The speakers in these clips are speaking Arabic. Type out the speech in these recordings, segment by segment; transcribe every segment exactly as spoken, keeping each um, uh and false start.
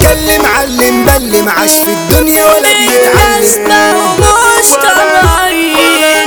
هتكلم علم بل معاش في الدنيا ولا بيتعلم. ومش طبيعيين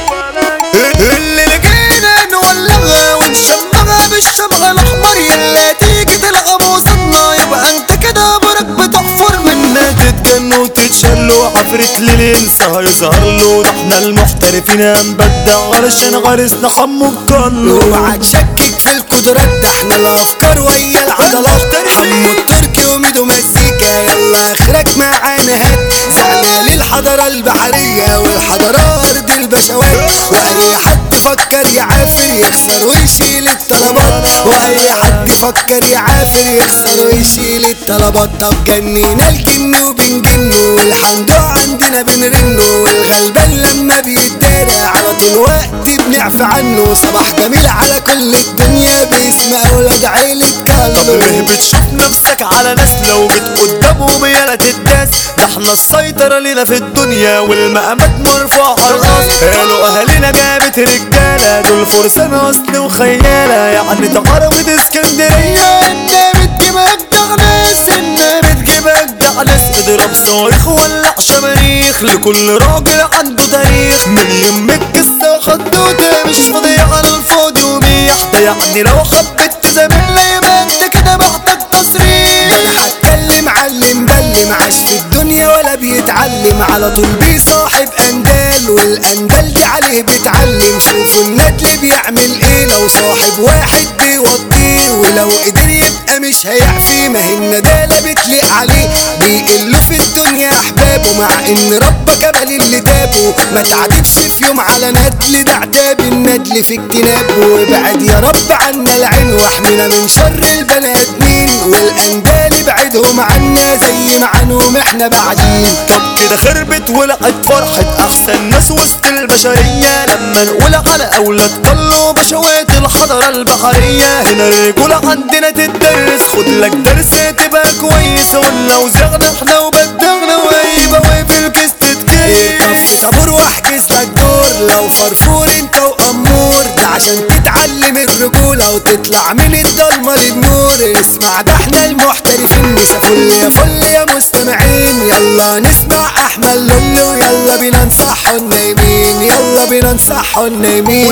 اللي لقينا نولغها ونشمغها بالشمع الاحمر، يلا تيجي تلعب وصلنا يبقى انت كده برك بتحفر منا. تتجن وتتشلوا عفريت للانسى هيظهر له، ده احنا المحترفين هنبدع علشان غرسنا حمو بضله. اوعى تشكك في القدرات، ده احنا الافكار ويا العضلات. حمو التركي وميدو مزيكا يلا اخرك معانا هات. زعنا للحضارة البحرية والحضارة ارض البشوات، واي حد فكر يعافر يخسر ويشيل الطلبات، واي حد فكر يعافر يخسر ويشيل الطلبات. طب جنينا الجن وبنجنه والحمد عندنا بنرنه، والغلبان لما بيتدارى على طول وقت بنعفى عنه. صباح جميل على كل الدنيا باسم اولاد عيلة طب كالو. ليه بتشوف نفسك على ناس لو جيت قدامهم يالا تداس؟ ده احنا السيطرة لينا في الدنيا والمقامات مرفوعة الراس. قالوا اهالينا جابت رجالة دول فرسان اصل وخيالة، يعني تقربت اسكندرية انها بتجيب اجدع ناس، انها بتجيب اجدع ناس. اضرب صواريخ ولع شماريخ لكل راجل عنده تاريخ، من يمك القصة خدودة مش فاضية على الفاضي وميح. ده يعني لو حبيت تزاملنا يبقى انت كده محتاج تصريح. انا هتكلم علم بل معاش في الدنيا ولا بيتعلم، على طول بيصاحب اندال والاندال دي عليه بيتعلم. شوفوا الندل بيعمل ايه لو صاحب واحد بيوطيه، ولو قدر يبقى مش هيعفي ما هي الندالة بتليق عليه. بيقلوا في الدنيا احبابه مع ان ربك قبل اللي تابه. ما تعدبش في يوم على ندل، ده عتاب الندل في اجتنابه. وابعد يا رب عنا العين واحمينا من شر البني ادمين، والاندال ابعدهم عنا زي ما عنهم احنا بعدين. طب كده خربت ولقت فرحة احسن ناس وسط البشرية لما نقول على اولاد كله بشوات الحضارة البحرية. هنا الرجولة عندنا تدرس، خد لك درس تبقى كويس. ولو زغنا احنا وبدغنا ويبقى واقف الكيس تتكيس. طب في طابور واحجز لك دور لو فرفور انت وامور، ده عشان تتعلم الرجولة وتطلع من الضلمة للنور. اسمع ده احنا المحترفين مش فل يا فل يا مستمعين. يلا نسمع احمد لولو يلا بينا نصحوا النايمين، يلا بينا نصحوا النايمين.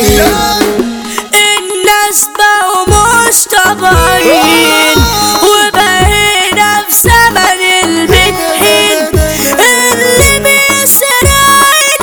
الناس بقوا مش طبيعيين وبقينا في زمن المدحين، اللي بيسرق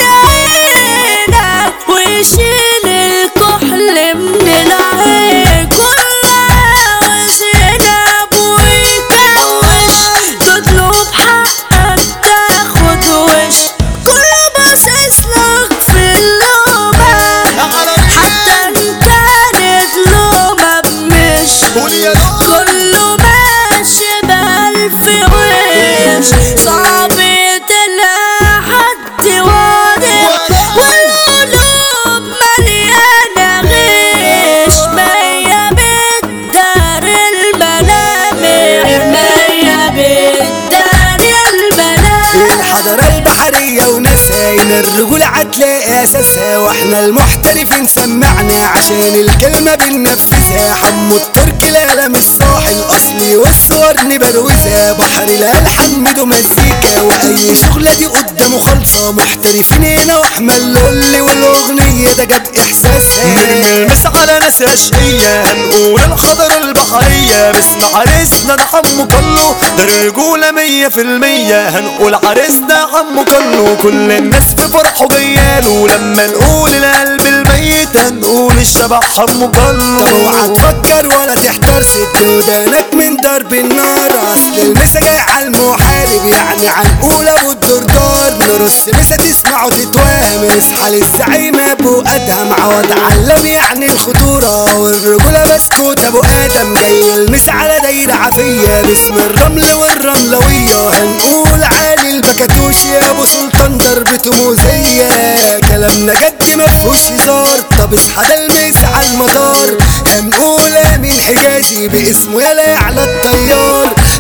عينك ويشيل الكحل من العين. كل عاوز ينام ويكوش، تطلب حقك تاخد وش. كله باصص لك في اللومة حتى ان كانت لومة بمش. كله ماشي بألف وش، صعب تلاقي حد واضح والقلوب مليانة غش. مية بتدار الملامح، مية بتدار الملامح. الحضارة البحرية وناسها هنا الرجولة هتلاقي اساسها، واحنا المحترفين سمعنا عشان الكلمة بننفذها. حمو التركي القلم الصاحي الاصلي والصور نبروزها، بحر الالحان ميدو مزيكا واي شغلة دي قدامه خالصة. محترفين هنا واحمد لولي والاغنية ده جاب احساسها. نرمي المس على ناس اشقية هنقول الحضارة البحرية باسم عريسنا ده حمو كله، ده الرجولة مية في المية. هنقول عريسنا حمو كله كل الناس في فرحه جياله، لما نقول القلب الميت هنقول الشبح حمو كله. طب اوعى تفكر ولا تحتار، سد ودانك من ضرب النار. اصل المسا جاي على المحارب يعني هنقول ابو الدردار. نرص مسا تسمع وتتوهم، اصحى للزعيم ابو ادهم عوض علم يعني الخطورة والرجولة بسكوت ابو ادم. جاي المسا على دايرة عافية باسم الرمل والرملوية. هنقول عالي البكاتوش يا ابو سلطان ضربته موزية. كلامنا جد مفهوش هزار، طب اصحى ده المسا على المدار. هنقول امين حجازي باسمه يلا على الطيار.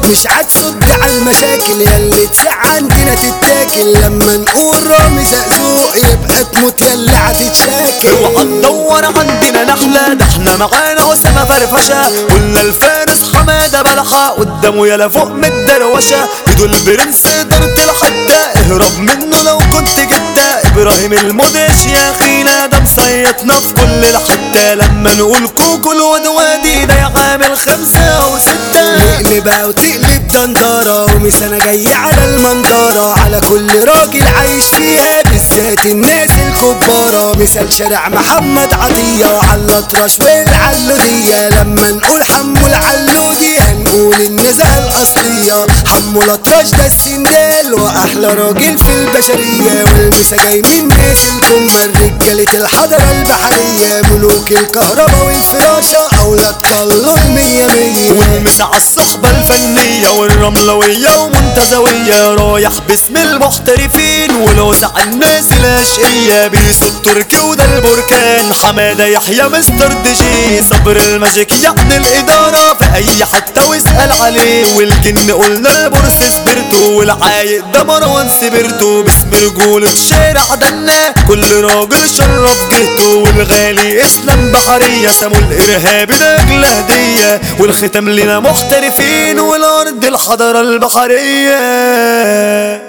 مش هتصد على المشاكل ياللي تسع عندنا تتاكل لما نقول رامي زقزوق يبقى تموت ياللي هتتشاكل. اوعى تدور عندنا نحلة ده احنا معانا أسامة فرفشة ولا الفارس حمادة بلحة قدامه يلا فوق من الدروشة ايده البرنس قدرت الحدة اهرب منه لو كنت جدة ابراهيم المدهش يا اخينا ده مصيطنا في كل الحتة لما نقول كوكو الواد وادي ده يعامل خمسة او ستة نقلبها وتقلب دندرة ومسانة جاية على المنظرة على كل راجل عايش فيها بالذات الناس الكبارة مثال شارع محمد عطية على الأطرش والعلودية لما نقول حمو العلودي هنقول النزعة الأصلية حمو الأطرش ده السندال وأحلى راجل في البشرية والمسا جاي من ناس الكمة رجالة الحضرة البحرية ملوك الكهرباء والفراشة أولاد طلوا المية مية والمسا عالصحبة الفنية والرملوية ومنتزوية رايح باسم المحترفين ولوزع الناس الاشقية بيسو التركي وده البركان حمادة يحيى مستر دي جي صبر الماجيك يعني الإدارة في أي حتة واسأل عليه والجن قلنا البورس سبرتو والعايق ده مروان سبرتو باسم رجولة شارع دنا كل راجل شرف جهته والغالي اسلام بحرية سمو الإرهابي ده أجل هدية والختام لنا محترفين والأرض الحضارة البحرية.